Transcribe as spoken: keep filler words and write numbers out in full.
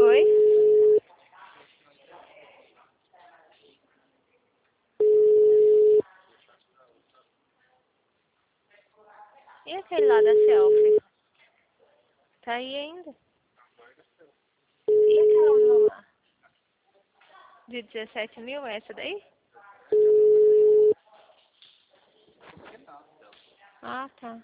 Oi? E aquele lá da selfie? Tá aí ainda? E aquela uma lá? De dezessete mil, é essa daí? Ah, tá.